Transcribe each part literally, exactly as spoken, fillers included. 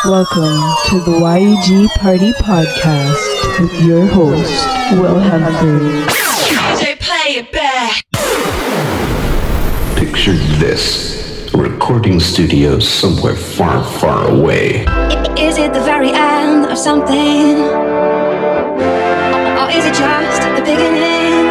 Welcome to the Y E G Party Podcast with your host, Will Humphrey. D J, play it back. Picture this, a recording studio somewhere far, far away. Is it the very end of something? Or is it just the beginning?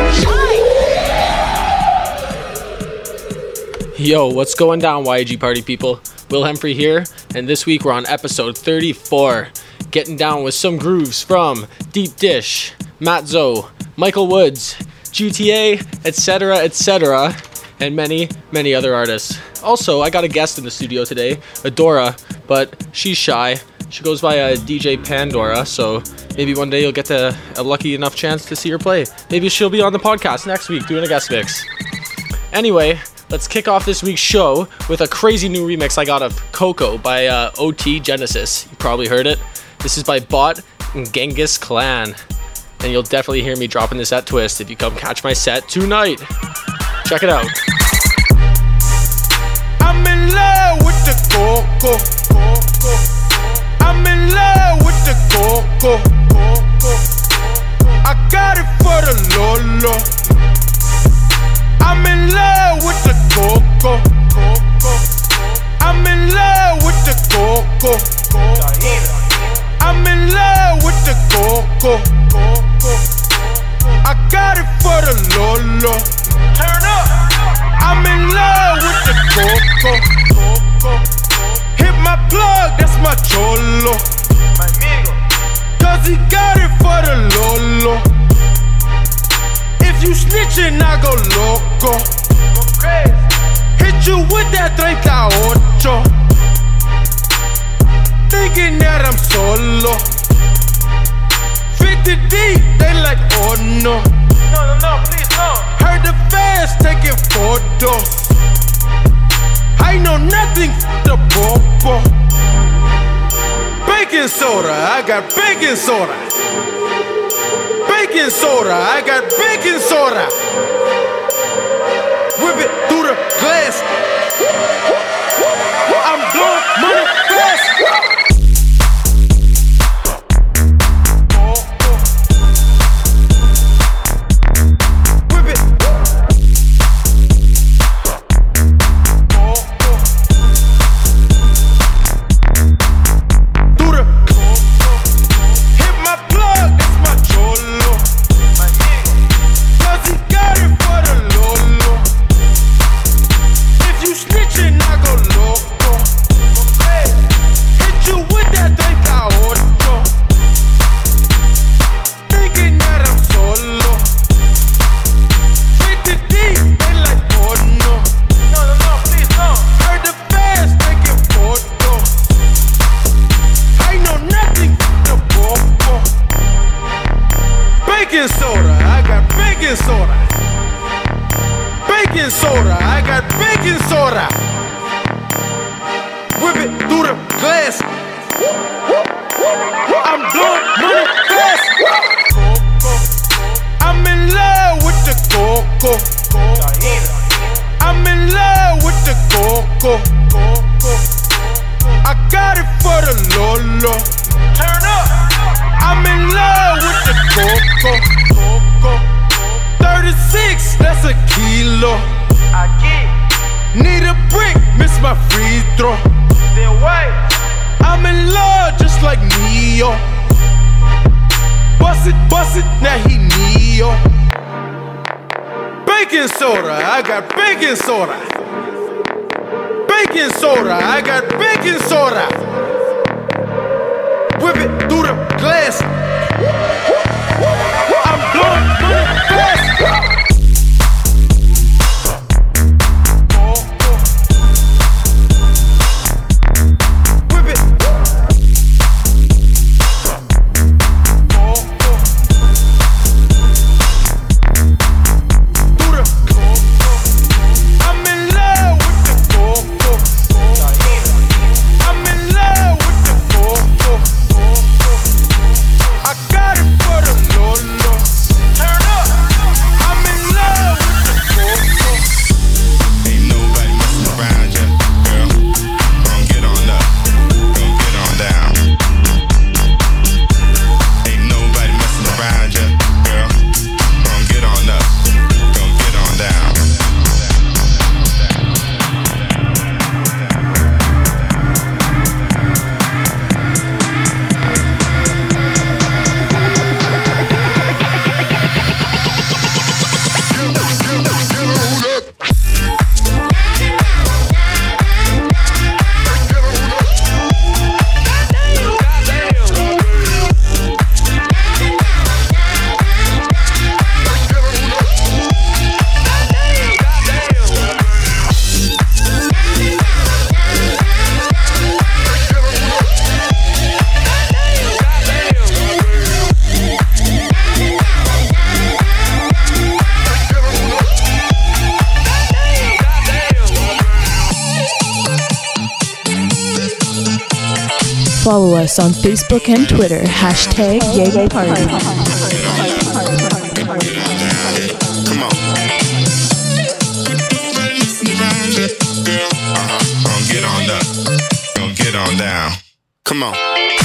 Yo, what's going down, Y E G Party people? Will Humphrey here, and this week we're on episode thirty-four, getting down with some grooves from Deep Dish, Matt Zoe, Michael Woods, G T A, et cetera, et cetera, and many, many other artists. Also, I got a guest in the studio today, Adora, but she's shy. She goes by uh, D J Pandora, so maybe one day you'll get to a lucky enough chance to see her play. Maybe she'll be on the podcast next week doing a guest mix. Anyway, let's kick off this week's show with a crazy new remix I got of Coco by uh, O T Genesis. You probably heard it. This is by Bot and Genghis Clan. And you'll definitely hear me dropping this at Twist if you come catch my set tonight. Check it out. I'm in love with the Coco. I'm in love with the Coco. I got it for the Lolo. I'm in love with the Coco. I'm in love with the Coco. I'm in love with the Coco. I got it for the Lolo. Turn up. I'm in love with the Coco. Hit my plug, that's my cholo. Cause he got it for the Lolo. If you snitchin', I go loco. Hit you with that thirty-eight. Thinking that I'm solo. fifty deep, they like, oh no. No, no, no, please, no. Heard the fans taking photos. I know nothing the popo. Baking soda, I got baking soda. Baking soda, I got baking soda. Whip it through the glass. I'm blowing money fast. Whip it. Through the hit my plug, it's my cholo. Cause he got it for the Lolo. If you snitchin', I go loco. Hit you with that thirty-eight. Thinking that I'm solo. fifty deep, they like, oh no. No, no, no, please, no. Heard the fans taking photos. I know nothing the popo. Baking soda, I got baking soda. Baking soda, I got baking soda. Whip it through the glass. I'm blowing money fast. I'm in love with the Coco. I'm in love with the Coco. I got it for the Lolo. Turn up. I'm in love with the Coco. thirty-six, that's a kilo. I get. Need a brick, miss my free throw. Then wait. I'm in love just like Neo. Bust it, bust it, now he Neo. Baking soda, I got baking soda. Baking soda, I got baking soda. Whip it through the glass. I'm blowing money fast. Whip it. Through the I'm in love with the Coco. I'm in love with the Coco. I got it for Follow us on Facebook and Twitter, hashtag Yay Party. Come on. Uh-huh. Gonna get on up. Gonna get on down. Come on.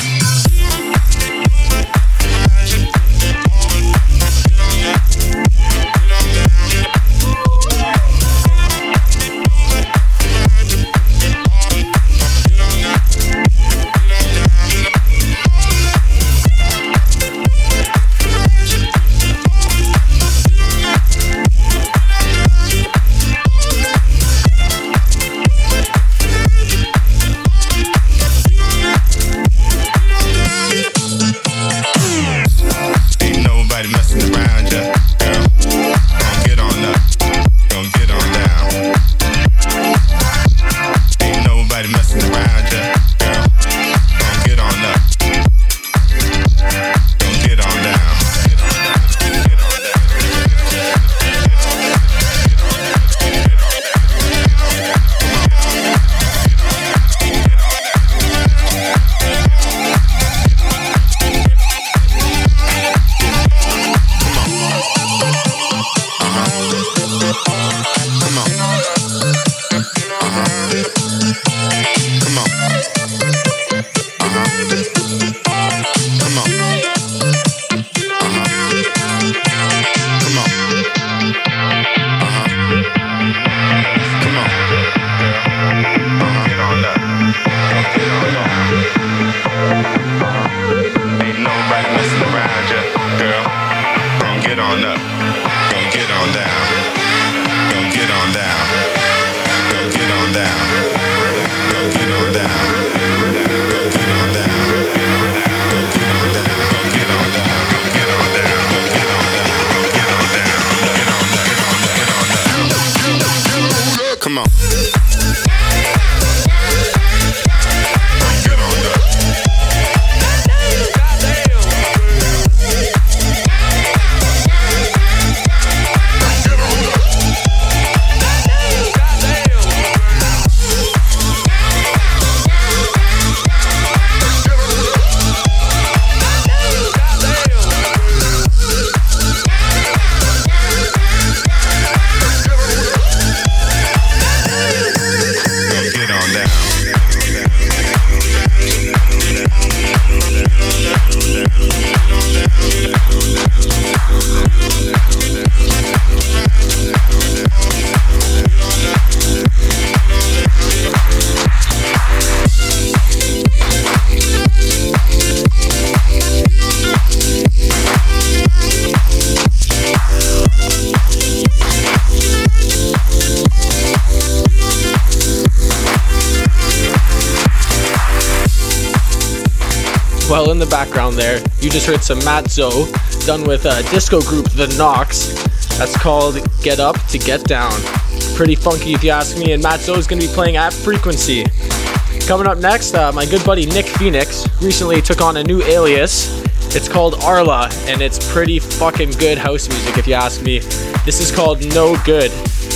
Well, in the background there, you just heard some Matt Zoe, done with a disco group, The Knocks. That's called Get Up to Get Down. Pretty funky if you ask me, and Matt Zoe is going to be playing at Frequency. Coming up next, uh, my good buddy Nick Phoenix recently took on a new alias. It's called Arla, and it's pretty fucking good house music if you ask me. This is called No Good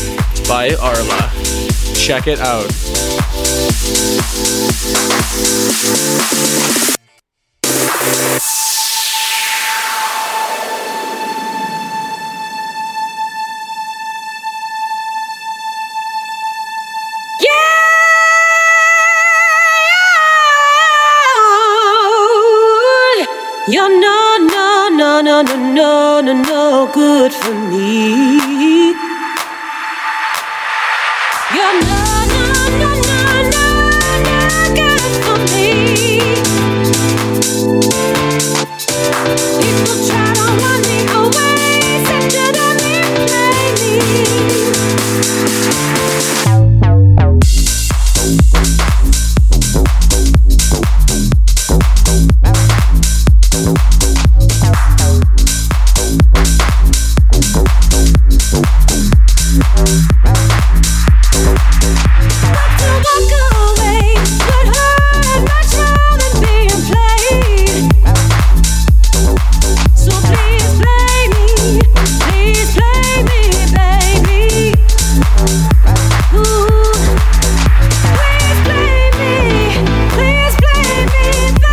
by Arla. Check it out. You're no, no, no, no, no, no, no, no good for me. You're no, no, no, no, no, no good for me. People try to run me away, said you don't replay me. Please play me,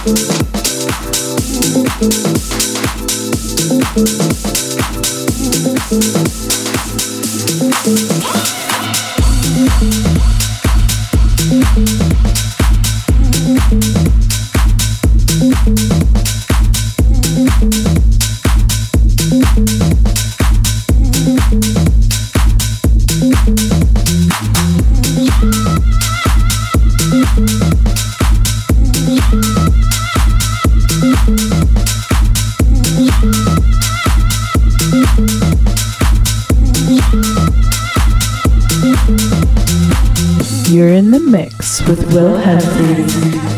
You're in the mix with Will Henry.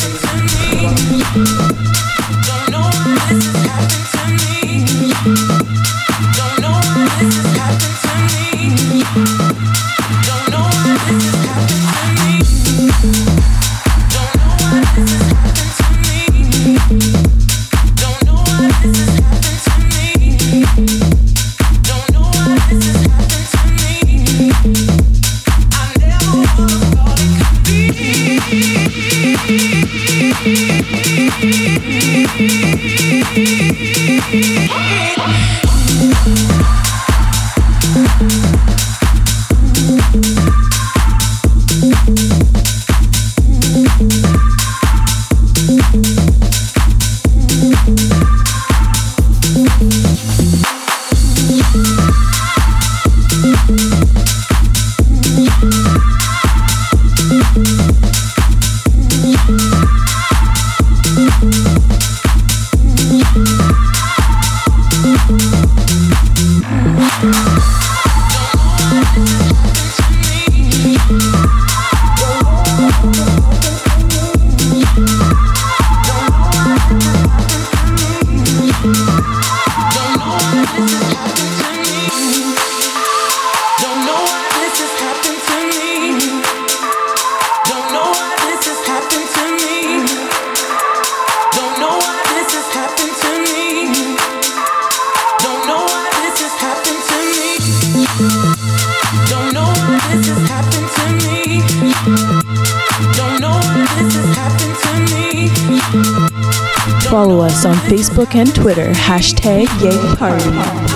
Follow us on Facebook and Twitter, hashtag Yay Party.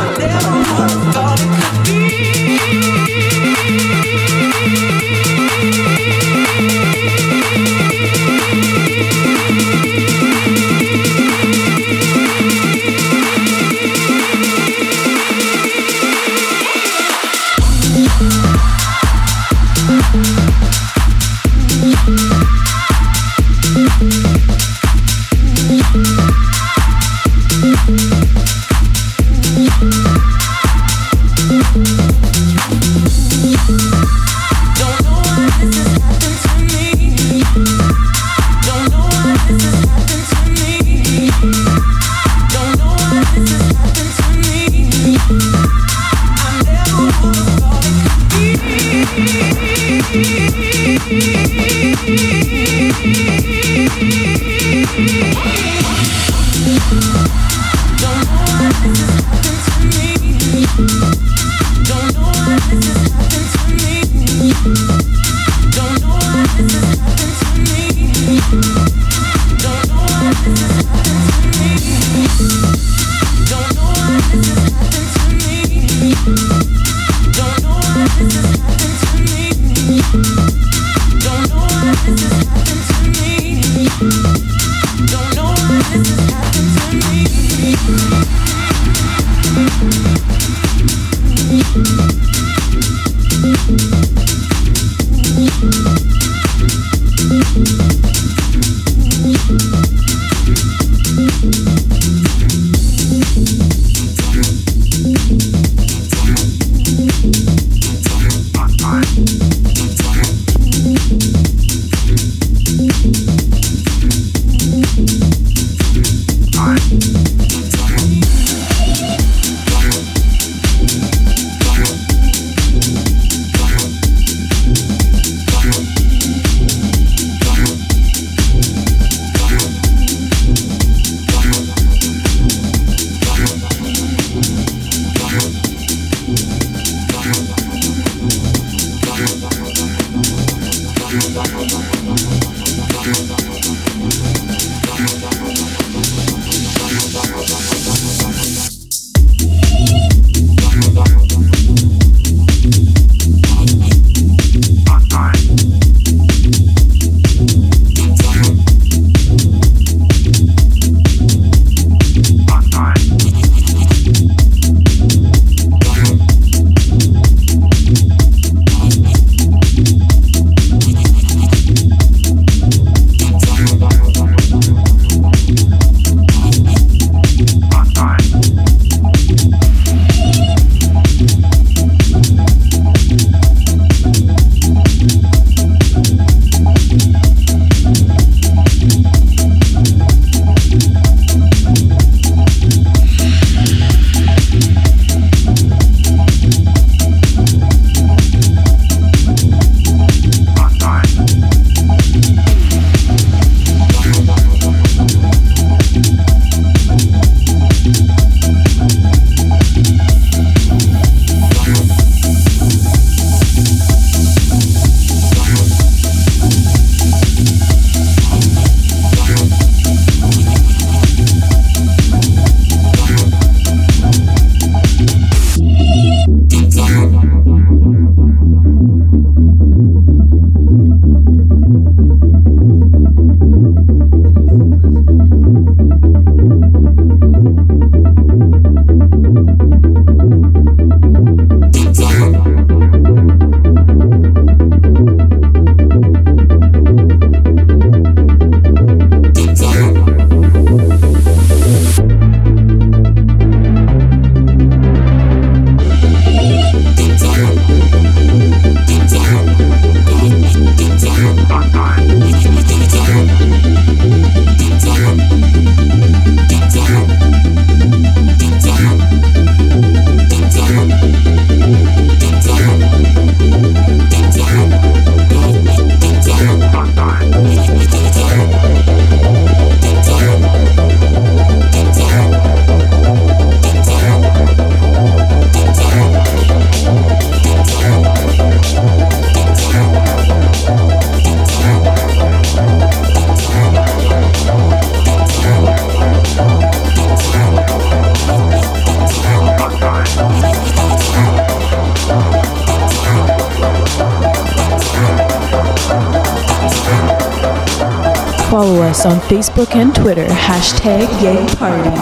follow us on Facebook and Twitter, hashtag Gay Party.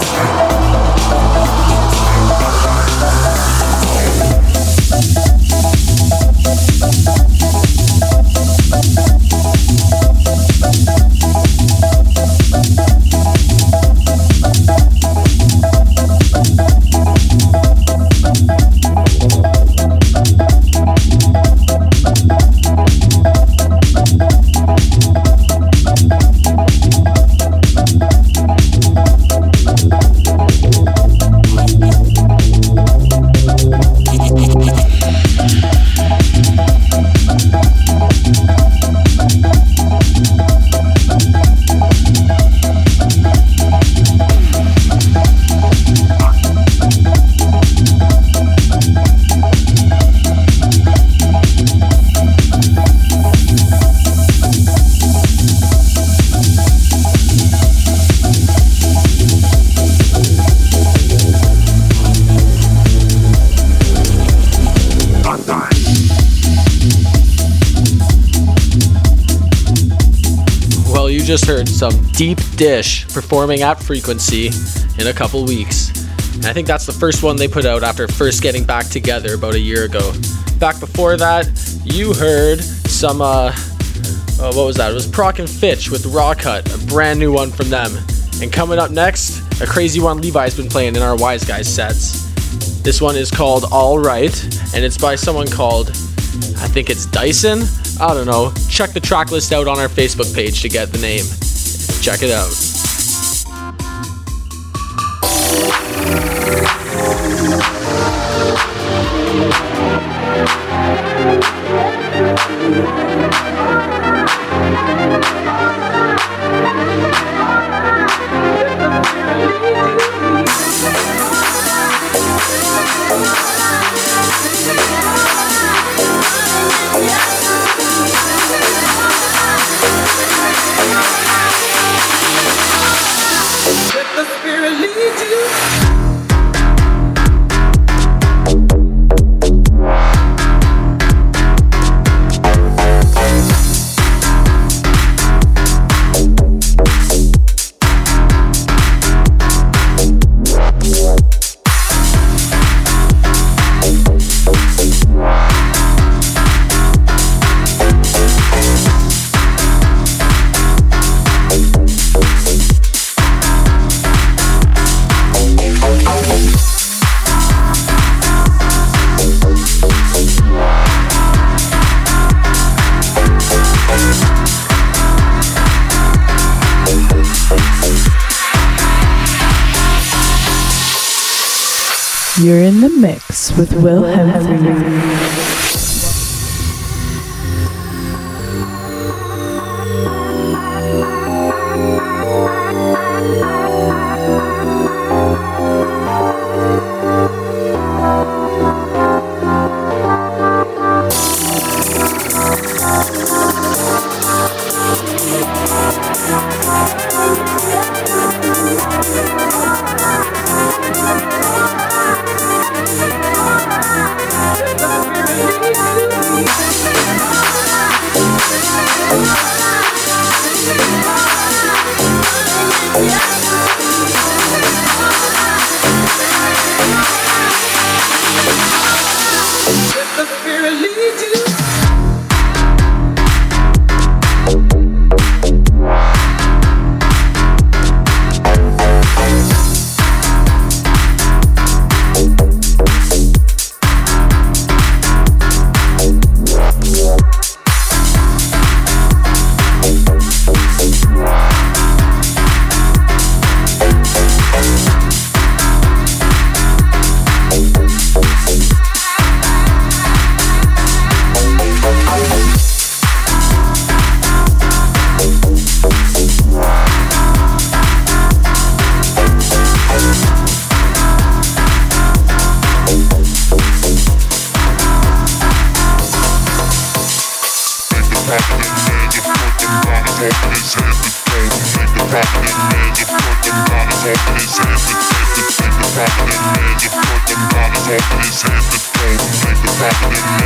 Just heard some Deep Dish performing at Frequency in a couple weeks. And I think that's the first one they put out after first getting back together about a year ago. Back before that, you heard some, uh, oh, what was that? It was Proc and Fitch with Raw Cut, a brand new one from them. And coming up next, a crazy one Levi's been playing in our Wise Guys sets. This one is called All Right, and it's by someone called, I think it's Dyson? I don't know. Check the track list out on our Facebook page to get the name. Check it out. You're in the mix with Will Humphrey.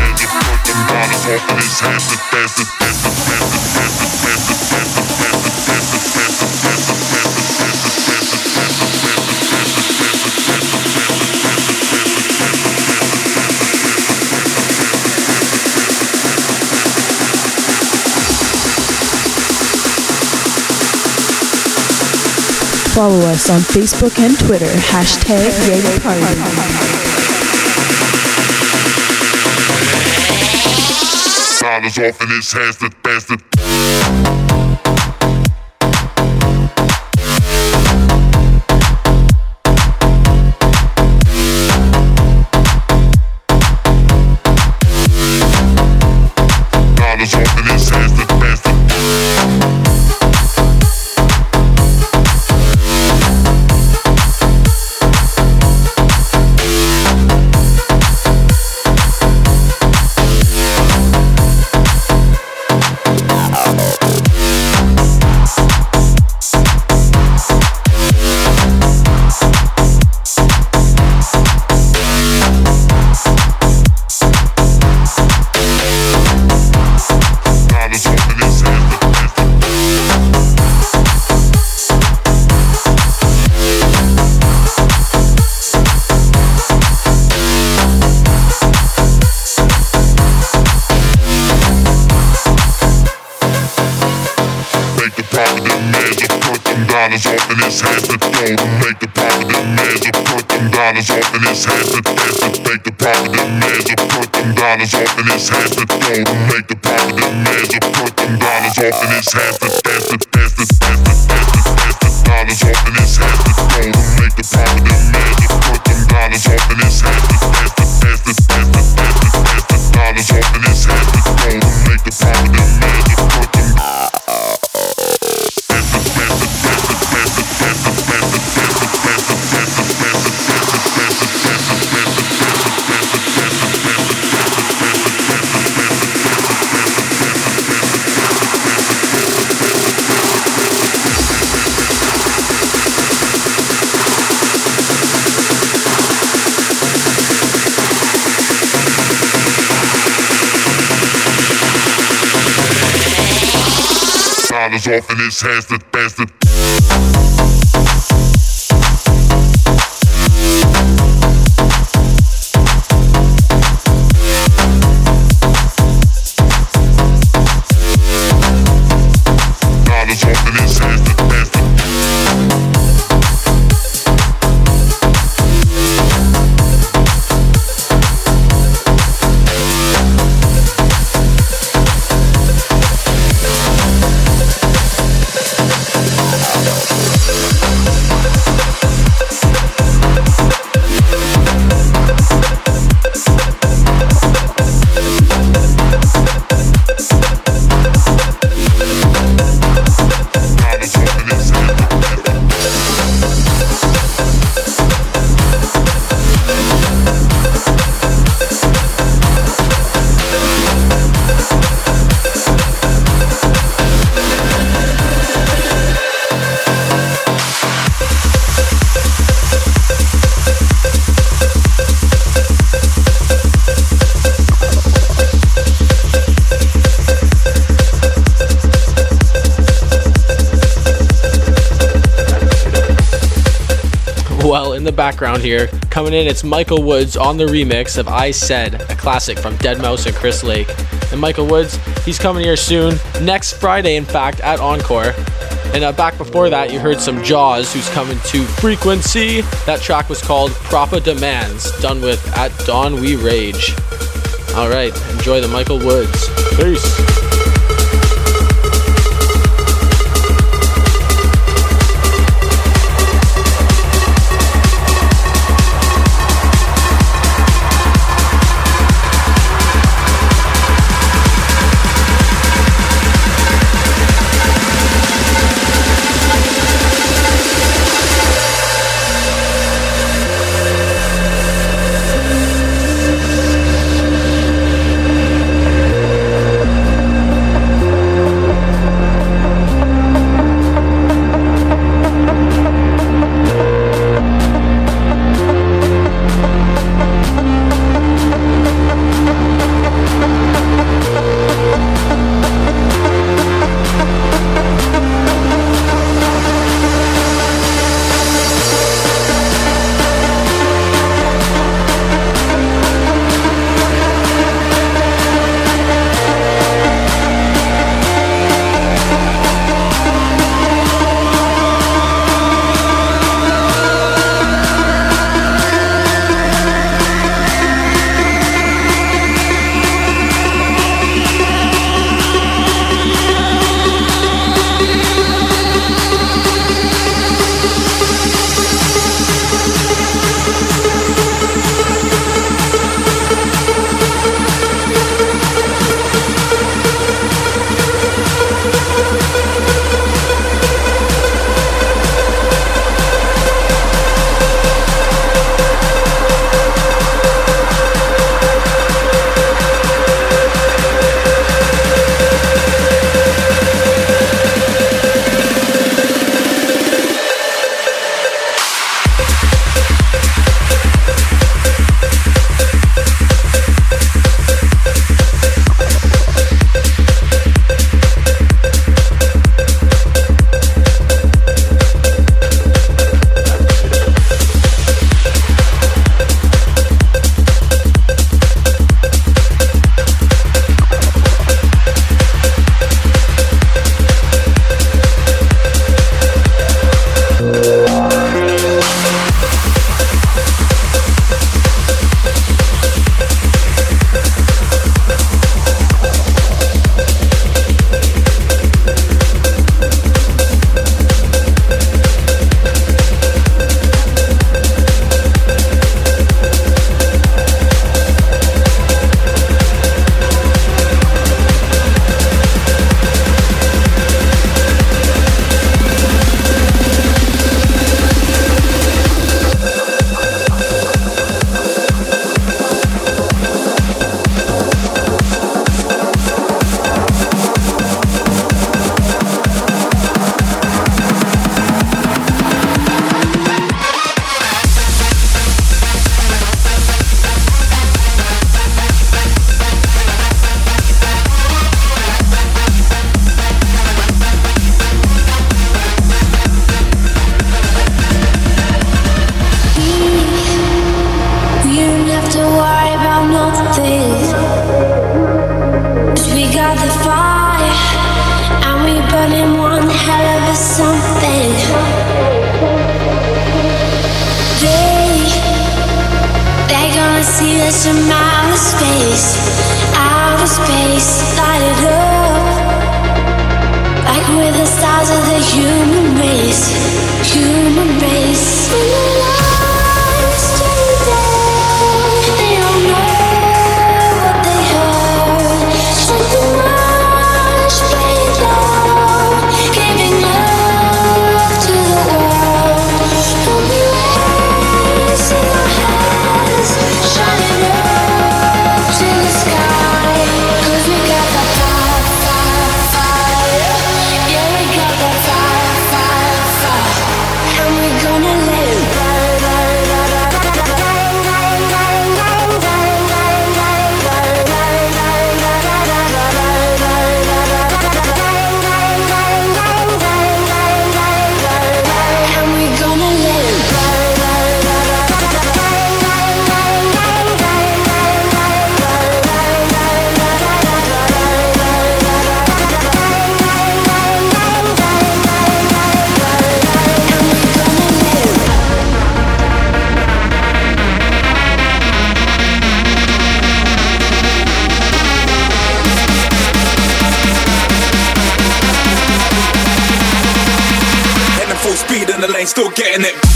His hands, Follow us on Facebook and Twitter, hashtag Reggae Party. Dollars off in his hands, the dance, the dollars off in his hands, the dance, the dollars off in his hands to throw to make the profit demands to put them dollars off in his hands to dance to make the profit demands to put them dollars off in his hands to throw to make the profit demands to put them dollars off in his hands to dance to dance to dance to dance to dance to dollars off in his hands to throw to make the profit demands to put them dollars off in his hands to dance to dance to dance to dance to dance to dollars off in his hands to throw to make the profit demands to put them dollars off in his hands to dance to dollars off in his hands to dance to Well, in the background here, coming in, it's Michael Woods on the remix of I Said, a classic from deadmau five and Chris Lake. And Michael Woods, he's coming here soon, next Friday, in fact, at Encore. And uh, back before that, you heard some Jaws, who's coming to Frequency. That track was called Proper Demands, done with At Dawn We Rage. All right, enjoy the Michael Woods. Peace. Endless amount of space, outer space, light it up. Like we're the stars of the human race, human race. When the lights turn down, they don't know what they heard. Something much played low, giving love to the world. Don't be raising our hands, shining up to the sky. 'Cause we got the fire, fire, fire. Yeah, we got the fire, fire, fire. And we're gonna let it burn, burn, burn, burn, burn, burn, burn, burn, burn, burn, and we're gonna let it burn, burn, Heading full speed in the lane, still getting it.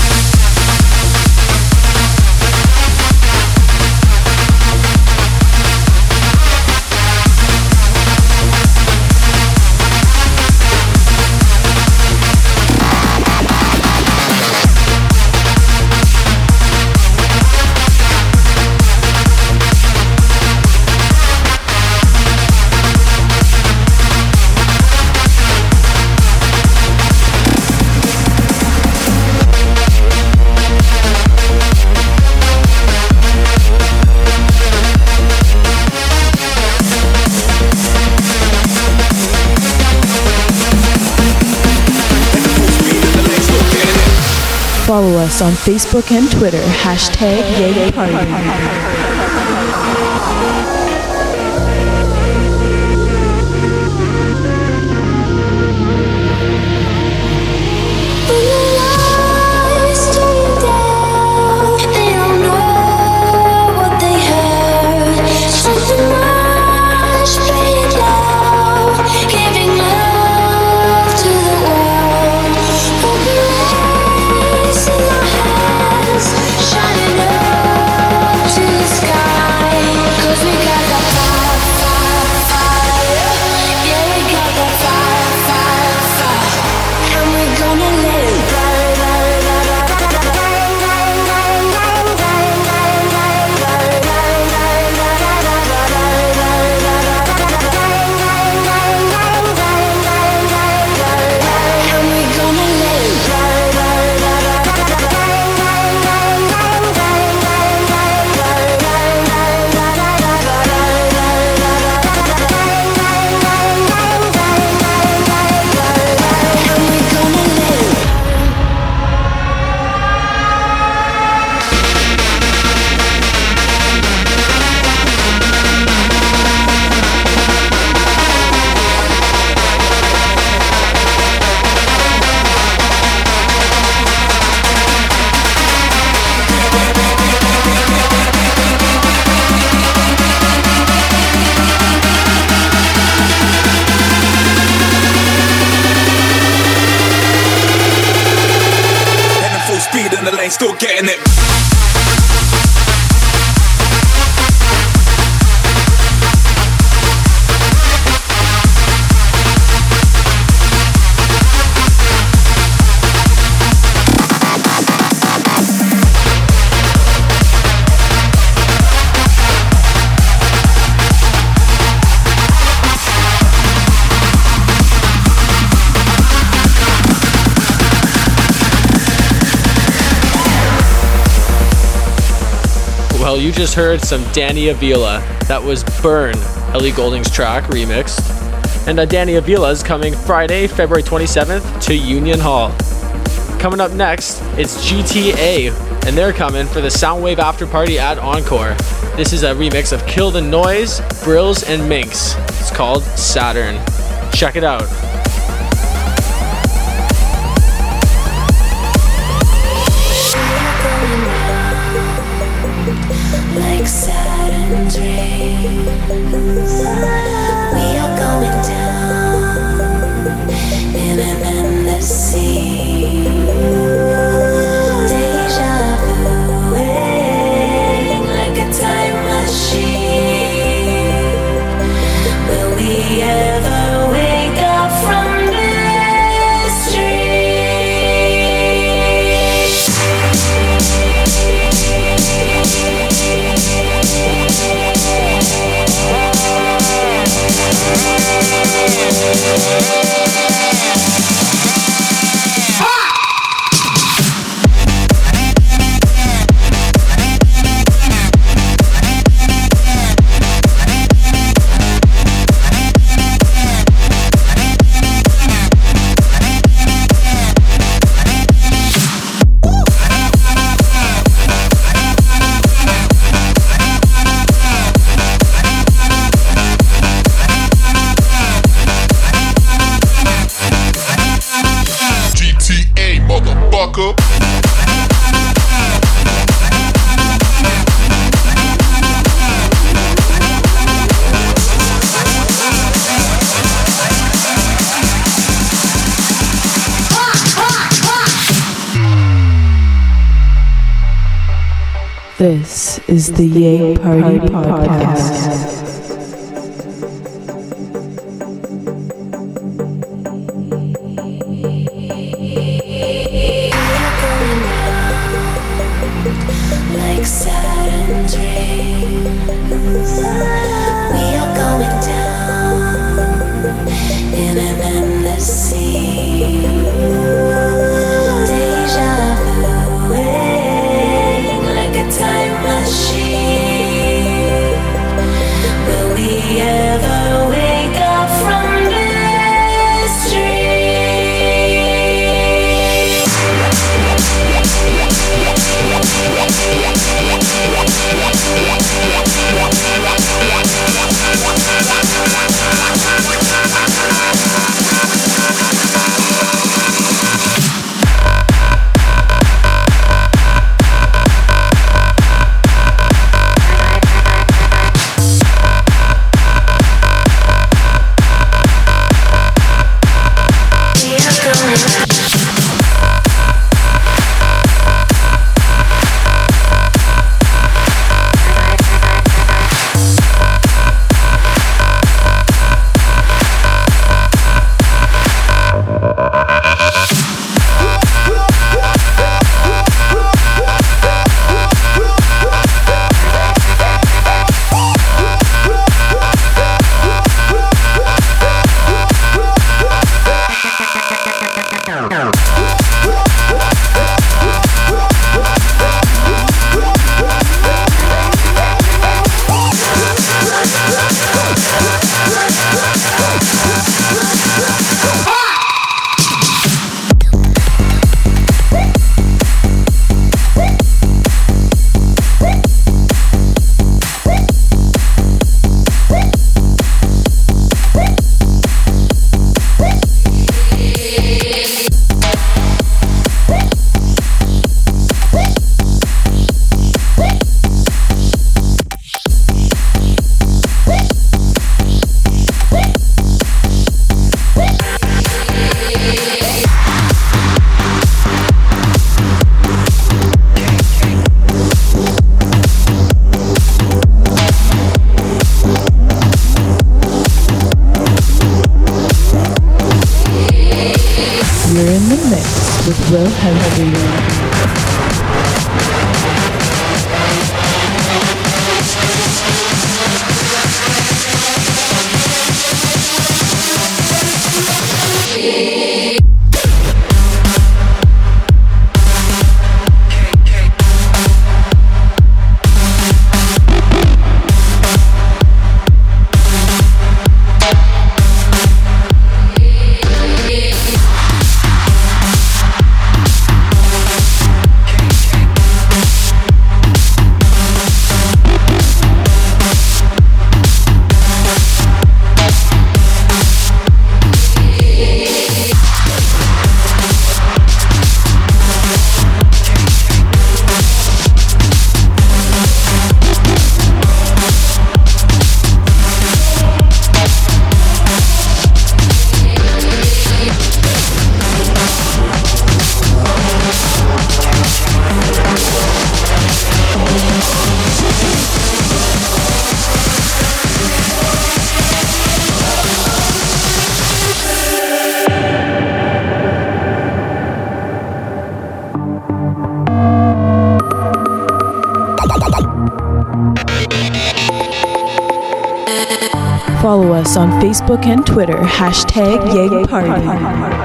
Follow us on Facebook and Twitter, hashtag Yay Party. when the lights turn down, they don't know what they heard. Something much played low, giving love to the world. We'll be raising our hands, shining up to the sky. 'Cause we got the fire, fire, fire. Yeah, we got the fire, fire, fire. And we're gonna let it burn, burn, burn, burn, burn, burn, burn, burn, burn, burn, burn, burn, burn, burn, and we're gonna let it burn, burn, burn, burn, burn, and we're gonna let it. Heading full speed in the lane, still getting it. Well, you just heard some Danny Avila. That was Burn, Ellie Goulding's track, remixed. And uh, Danny Avila is coming Friday, February twenty-seventh to Union Hall. Coming up next, it's G T A, and they're coming for the Soundwave After Party at Encore. This is a remix of Kill the Noise, Brills, and Minx. It's called Saturn. Check it out. Like Saturn. motherfucker. This is the Yay Party Podcast. Like Saturn dreams, we are going down in an endless sea. Deja vu, like a time machine. Will we ever wake up from this dream? Will Henry. Follow us on Facebook and Twitter, hashtag Yay Party.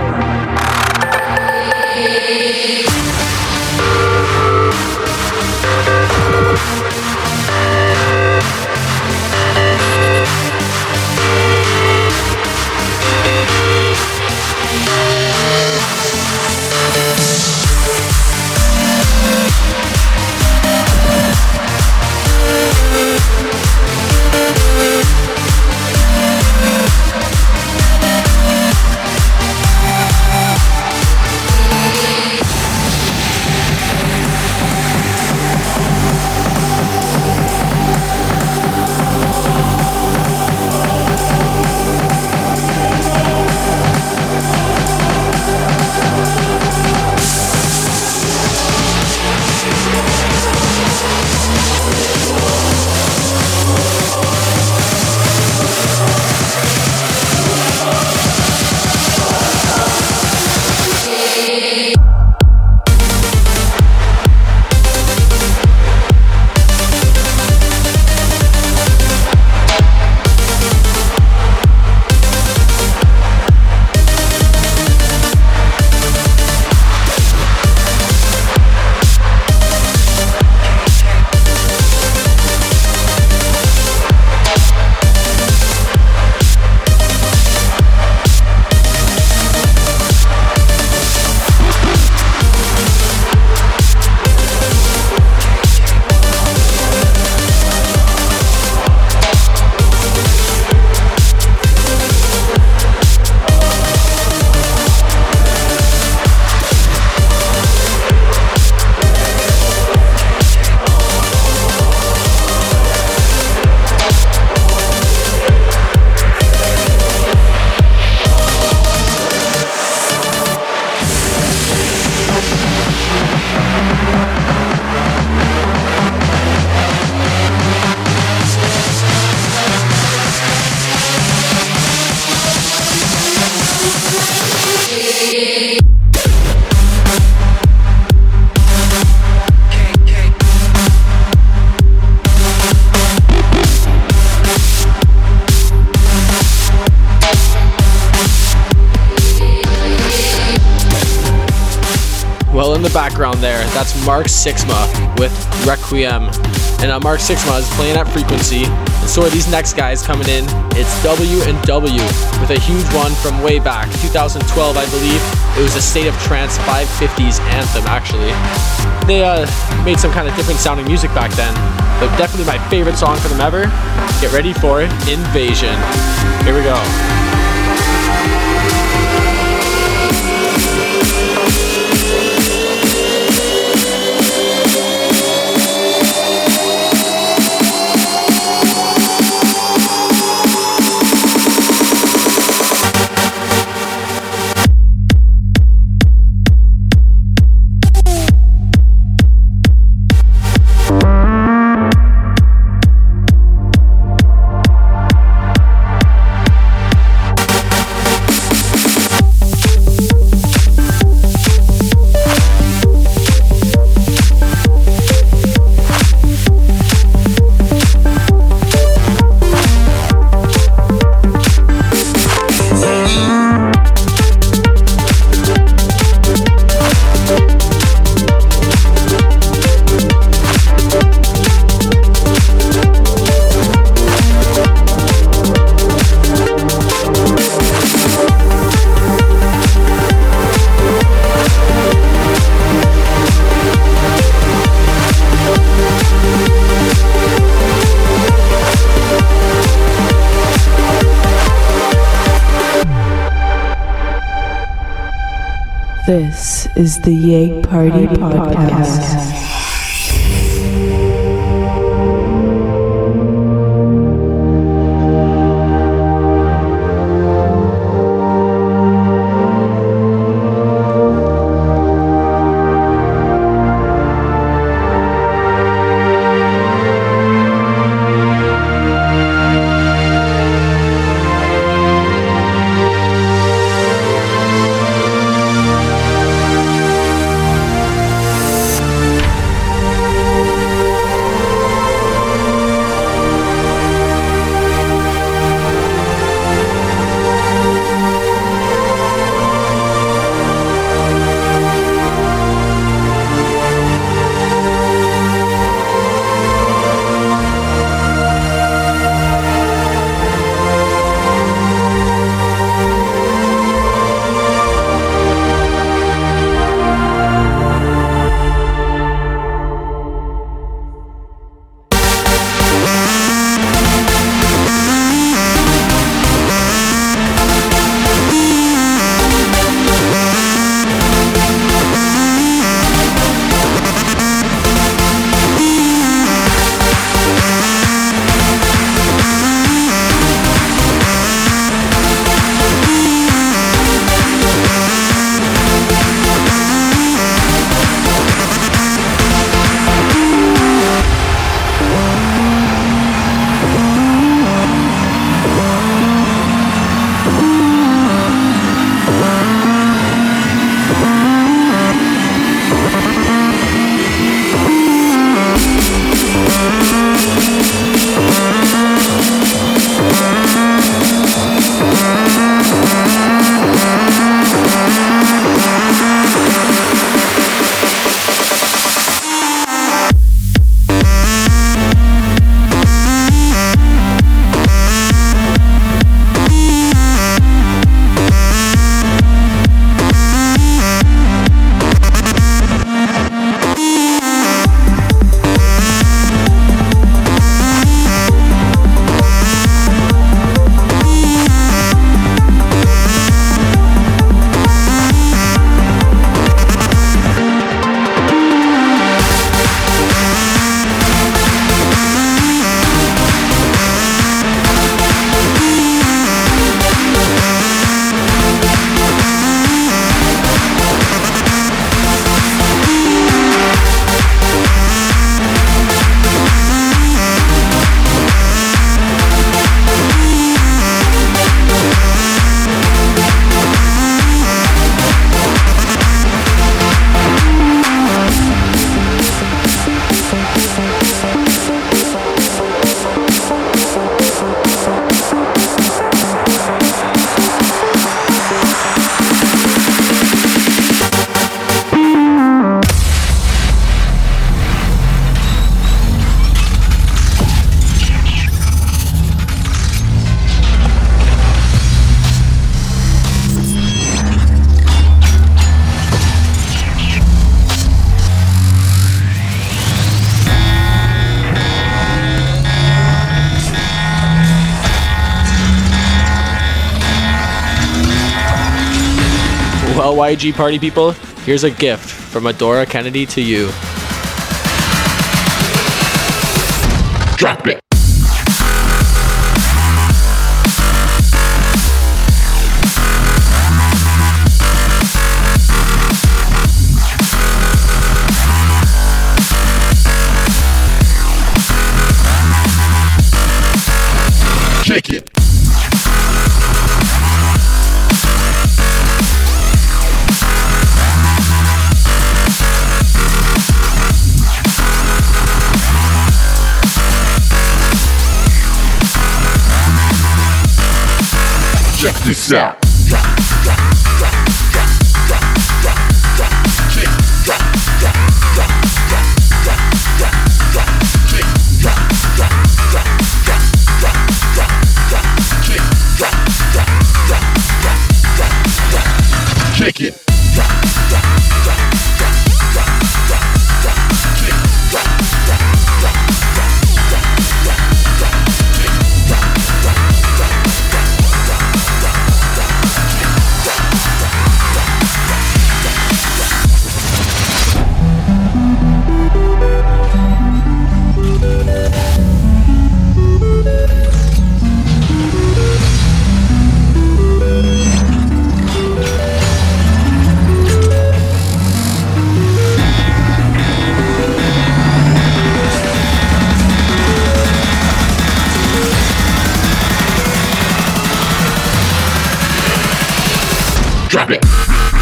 Well, in the background there, that's Mark Sixma with Requiem. And uh, Mark Sixma is playing at Frequency. And so are these next guys coming in. It's W and W with a huge one from way back, two thousand twelve, I believe. It was a State of Trance five fifties anthem, actually. They uh, made some kind of different sounding music back then, but definitely my favorite song from them ever. Get ready for it, Invasion. Here we go. This is the Yeg Party, Party Podcast. Podcast. Well, Y G party people, here's a gift from Adora Kennedy to you. Drop it. Shake it. Check this out. Shake it. Drop it.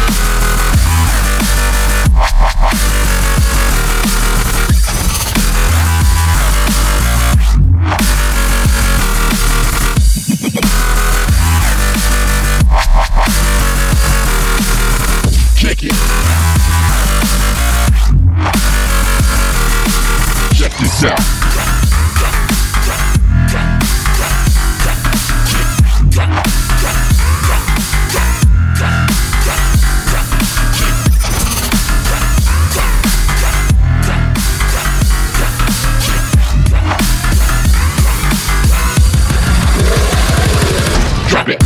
Shake it. Check this out. Drop it.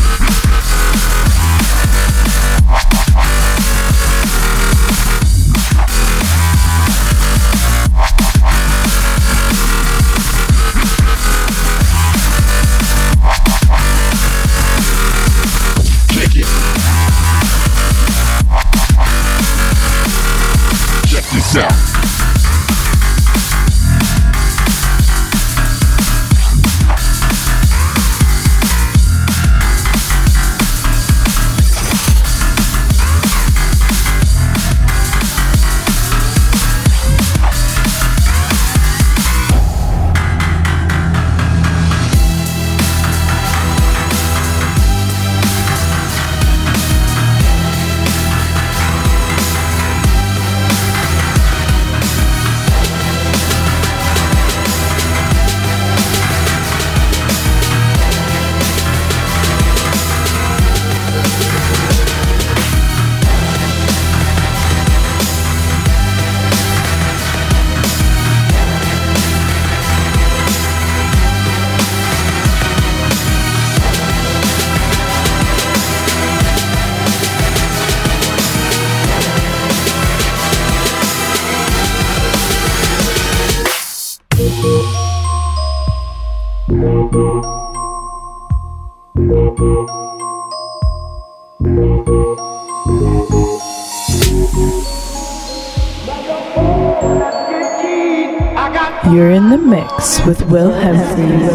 Kick it. Check this out. You're in the mix with Will Hemphreys.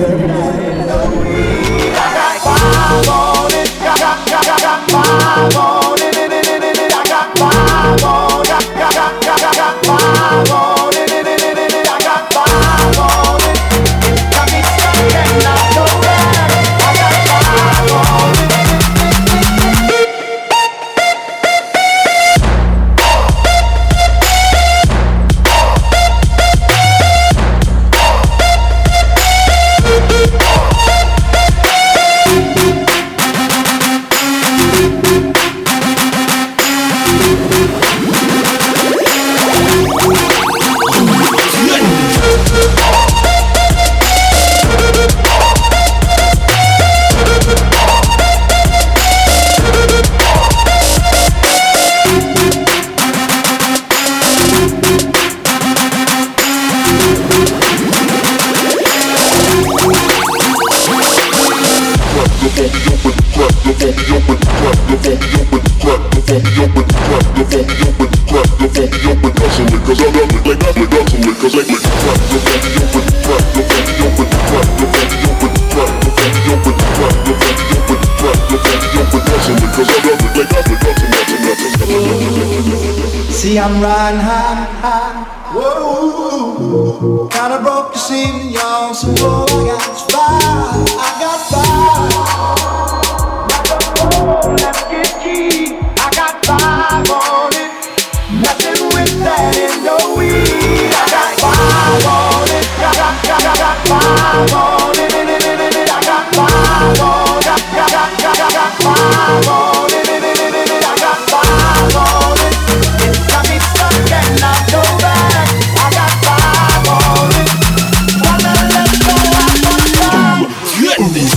See, I'm riding high, high, whoa. Kinda broke this evening, y'all, so whoa, I got five, I got five. Oh, let's get key, I got five on it. Nothing with that in no weed. I got five on it, got, got, got, got, got five on it. I got five on it, got, got, got, got, got five on it. I got five on it. Got me stuck and I go back. I got five on it. Wanna let go, I got five. Goodness.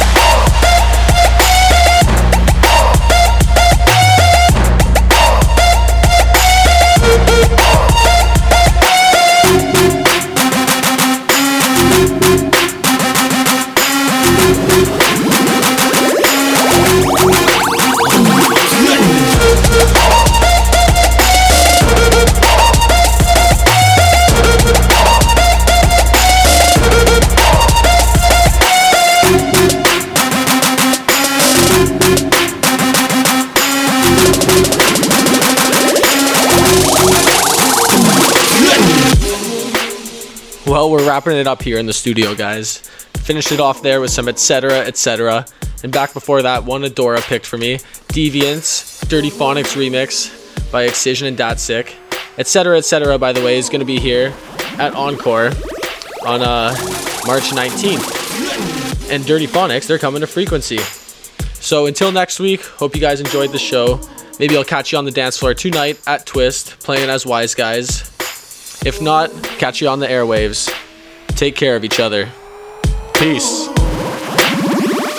Well, we're wrapping it up here in the studio, guys. Finished it off there with some etc, et cetera. And back before that, one Adora picked for me. Deviants, Dirty Phonics remix by Excision and Datsick. Etc, et cetera, by the way, is going to be here at Encore on uh, March nineteenth. And Dirty Phonics, they're coming to Frequency. So until next week, hope you guys enjoyed the show. Maybe I'll catch you on the dance floor tonight at Twist, playing as Wise Guys. If not, catch you on the airwaves. Take care of each other. Peace.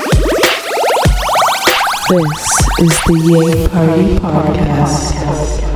This is the Yay Party Podcast.